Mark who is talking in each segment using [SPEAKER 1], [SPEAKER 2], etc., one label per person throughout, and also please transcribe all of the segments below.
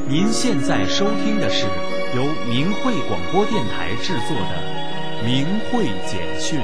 [SPEAKER 1] 您现在收听的是由明慧广播电台制作的《明慧简讯》。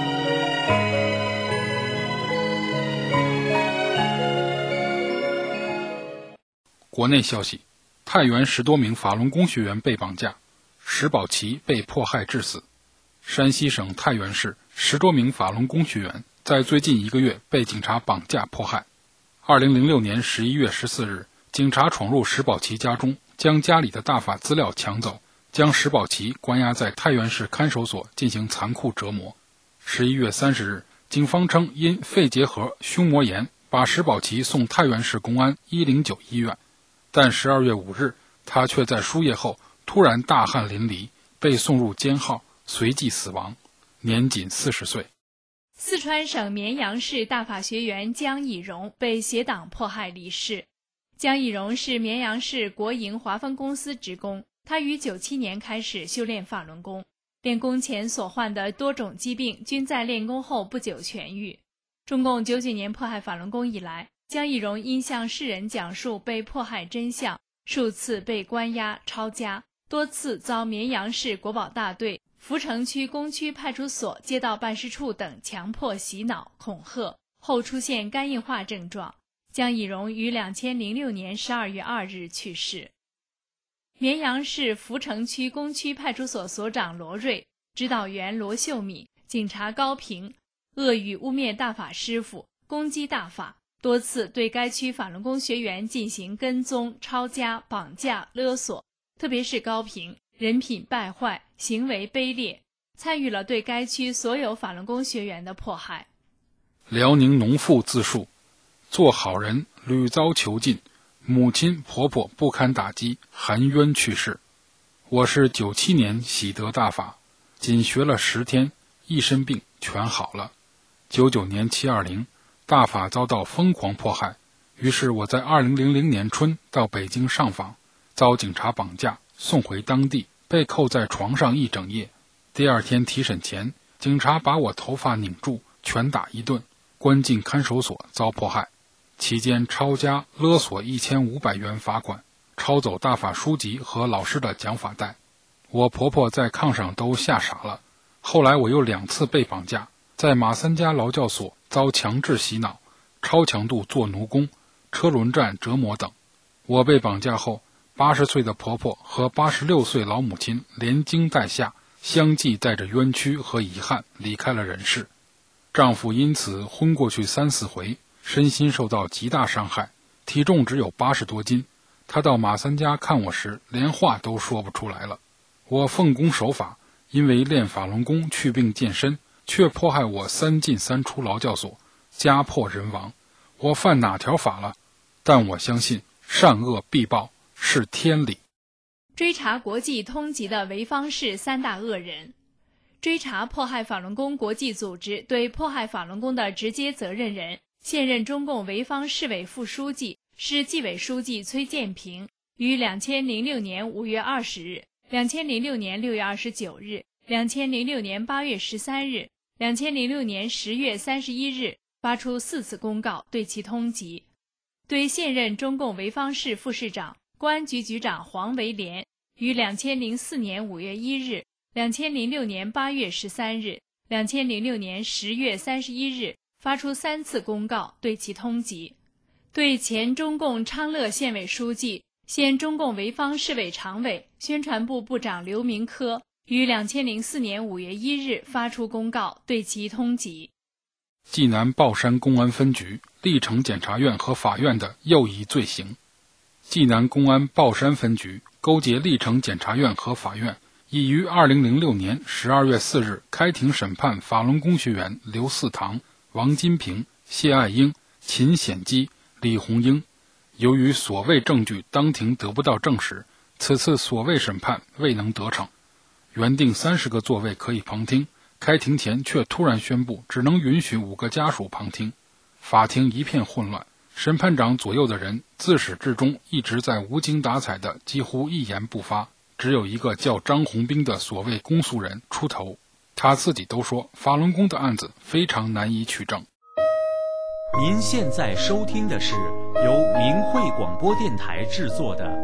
[SPEAKER 2] 国内消息：太原10多名法轮功学员被绑架，石宝奇被迫害致死。山西省太原市10多名法轮功学员在最近1个月被警察绑架迫害。2006年11月14日，警察闯入石宝奇家中，将家里的大法资料抢走，将石宝奇关押在太原市看守所进行残酷折磨。11月30日，警方称因肺结核、胸膜炎，把石宝奇送太原市公安109医院。但12月5日，他却在输液后突然大汗淋漓，被送入监号，随即死亡，年仅40岁。
[SPEAKER 3] 四川省绵阳市大法学员江以荣被邪党迫害离世。江以荣是绵阳市国营华丰公司职工，他于97年开始修炼法轮功，练功前所患的多种疾病均在练功后不久痊愈。中共99年迫害法轮功以来，江以荣因向世人讲述被迫害真相，数次被关押抄家，多次遭绵阳市国保大队、福城区工区派出所街道办事处等强迫洗脑恐吓，后出现肝硬化症状。江以荣于2006年12月2日去世。绵阳市福城区工区派出所所长罗瑞、指导员罗秀敏、警察高平恶语污蔑大法师父，攻击大法，多次对该区法轮功学员进行跟踪、抄家、绑架、勒索，特别是高平人品败坏，行为卑劣，参与了对该区所有法轮功学员的迫害。
[SPEAKER 2] 辽宁农妇自述：做好人屡遭囚禁，母亲婆婆不堪打击，含冤去世。我是97年喜得大法，仅学了10天，一身病全好了。99年720，大法遭到疯狂迫害，于是我在2000年春到北京上访，遭警察绑架，送回当地，被扣在床上一整夜。第2天提审前，警察把我头发拧住，拳打一顿，关进看守所，遭迫害。期间抄家勒索1500元罚款，抄走大法书籍和老师的讲法带。我婆婆在炕上都吓傻了。后来我又2次被绑架，在马三家劳教所遭强制洗脑，超强度做奴工，车轮战折磨等。我被绑架后，80岁的婆婆和86岁老母亲连惊带吓，相继带着冤屈和遗憾离开了人世。丈夫因此昏过去3、4回，身心受到极大伤害，体重只有80多斤。他到马三家看我时，连话都说不出来了。我奉公守法，因为练法轮功祛病健身，却迫害我3进3出劳教所，家破人亡。我犯哪条法了？但我相信善恶必报，是天理。
[SPEAKER 3] 追查国际通缉的潍坊市3大恶人。追查迫害法轮功国际组织对迫害法轮功的直接责任人，现任中共潍坊市委副书记、市纪委书记崔建平于2006年5月20日、2006年6月29日、2006年8月13日、2006年10月31日发出4次公告，对其通缉。对现任中共潍坊市副市长、公安局局长黄维廉于2004年5月1日、2006年8月13日、2006年10月31日发出3次公告，对其通缉。对前中共昌乐县委书记、现中共潍坊市委常委、宣传部部长刘明科于2004年5月1日发出公告，对其通缉。
[SPEAKER 2] 济南豹山公安分局、历城检察院和法院的又一罪行。济南公安豹山分局勾结历城检察院和法院，已于2006年12月4日开庭审判法轮功学员刘四堂、王金平、谢爱英、秦显基、李红英。由于所谓证据当庭得不到证实，此次所谓审判未能得逞。原定30个座位可以旁听，开庭前却突然宣布只能允许5个家属旁听，法庭一片混乱。审判长左右的人自始至终一直在无精打采的，几乎一言不发。只有一个叫张红兵的所谓公诉人出头，他自己都说法轮功的案子非常难以取证。
[SPEAKER 1] 您现在收听的是由明慧广播电台制作的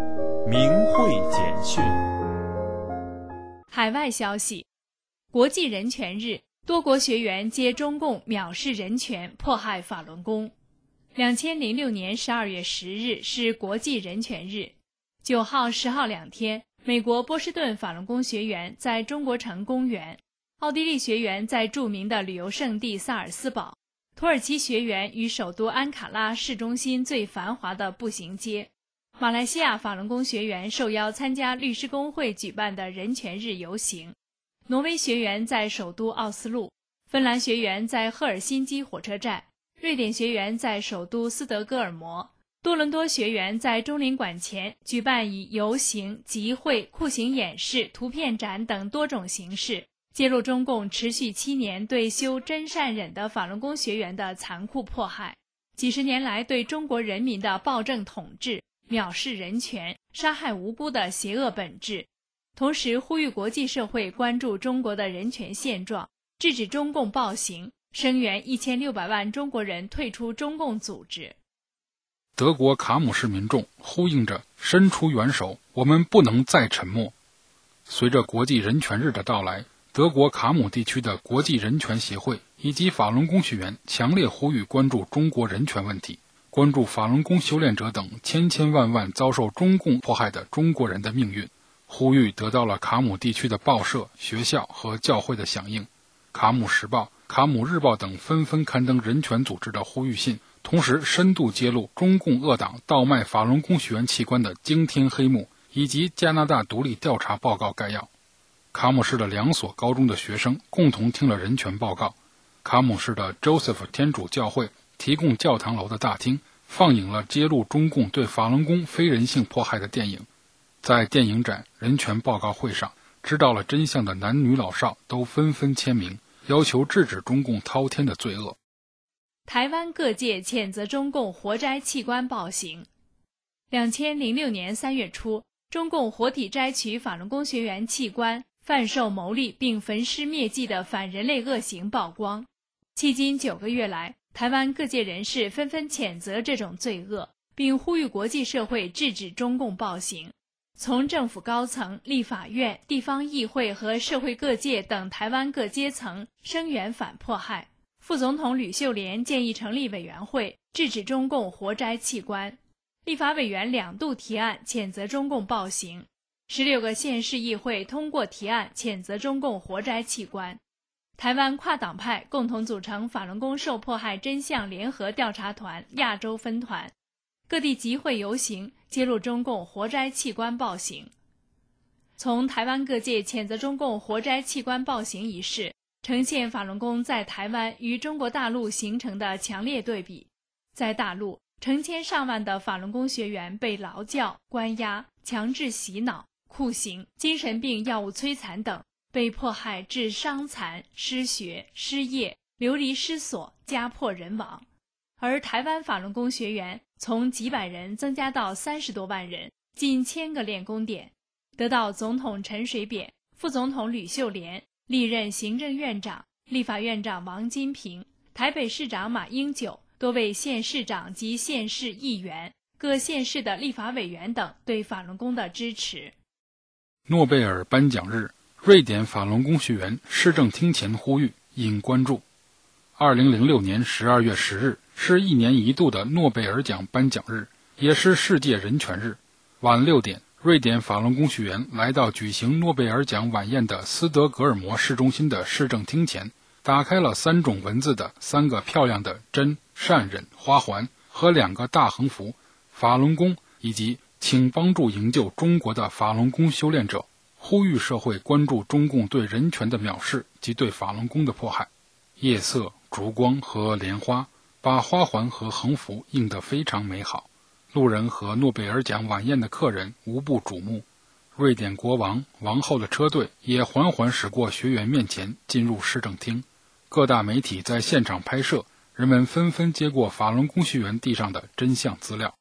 [SPEAKER 1] 明慧简讯。
[SPEAKER 3] 海外消息：国际人权日，多国学员揭中共藐视人权、迫害法轮功。2006年12月10日是国际人权日。9号、10号2天，美国波士顿法轮功学员在中国城公园，奥地利学员在著名的旅游胜地萨尔斯堡，土耳其学员于首都安卡拉市中心最繁华的步行街。马来西亚法轮功学员受邀参加律师工会举办的人权日游行，挪威学员在首都奥斯陆，芬兰学员在赫尔辛基火车站，瑞典学员在首都斯德哥尔摩，多伦多学员在中领馆前举办以游行、集会、酷刑演示、图片展等多种形式，揭露中共持续7年对修真善忍的法轮功学员的残酷迫害，几十年来对中国人民的暴政统治、藐视人权、杀害无辜的邪恶本质，同时呼吁国际社会关注中国的人权现状，制止中共暴行，声援1600万中国人退出中共组织。
[SPEAKER 2] 德国卡姆市民众呼应着伸出援手，我们不能再沉默。随着国际人权日的到来，德国卡姆地区的国际人权协会以及法轮功学员强烈呼吁关注中国人权问题，关注法轮功修炼者等千千万万遭受中共迫害的中国人的命运，呼吁得到了卡姆地区的报社、学校和教会的响应。卡姆时报、卡姆日报等纷纷刊登人权组织的呼吁信，同时深度揭露中共恶党倒卖法轮功学员器官的惊天黑幕，以及加拿大独立调查报告概要。卡姆市的2所高中的学生共同听了人权报告。卡姆市的 Joseph 天主教会提供教堂楼的大厅，放映了揭露中共对法轮功非人性迫害的电影。在电影展人权报告会上，知道了真相的男女老少都纷纷签名，要求制止中共滔天的罪恶。
[SPEAKER 3] 台湾各界谴责中共活摘器官暴行。2006年3月初，中共活体摘取法轮功学员器官，贩售牟利并焚尸灭迹的反人类恶行曝光。迄今9个月来，台湾各界人士纷纷谴责这种罪恶，并呼吁国际社会制止中共暴行。从政府高层、立法院、地方议会和社会各界等台湾各阶层声援反迫害。副总统吕秀莲建议成立委员会，制止中共活摘器官。立法委员2度提案谴责中共暴行。16个县市议会通过提案谴责中共活摘器官。台湾跨党派共同组成法轮功受迫害真相联合调查团亚洲分团，各地集会游行，揭露中共活摘器官暴行。从台湾各界谴责中共活摘器官暴行一事，呈现法轮功在台湾与中国大陆形成的强烈对比。在大陆，成千上万的法轮功学员被劳教、关押、强制洗脑、酷刑、精神病药物摧残等，被迫害致伤残、失学、失业、流离失所、家破人亡。而台湾法轮功学员从几百人增加到30多万人，近1000个练功点，得到总统陈水扁、副总统吕秀莲、历任行政院长、立法院长王金平、台北市长马英九、多位县市长及县市议员、各县市的立法委员等对法轮功的支持。
[SPEAKER 2] 诺贝尔颁奖日，瑞典法轮功学员市政厅前呼吁引关注。2006年12月10日是1年1度的诺贝尔奖颁奖日，也是世界人权日。晚6点，瑞典法轮功学员来到举行诺贝尔奖晚宴的斯德哥尔摩市中心的市政厅前，打开了3种文字的3个漂亮的真、善、忍花环和2个大横幅，法轮功以及请帮助营救中国的法轮功修炼者，呼吁社会关注中共对人权的藐视及对法轮功的迫害。夜色、烛光和莲花把花环和横幅映得非常美好，路人和诺贝尔奖晚宴的客人无不瞩目。瑞典国王、王后的车队也缓缓驶过学员面前，进入市政厅。各大媒体在现场拍摄，人们纷纷接过法轮功学员地上的真相资料。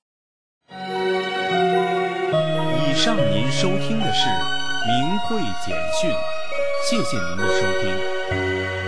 [SPEAKER 1] 以上您收听的是明慧简讯，谢谢您的收听。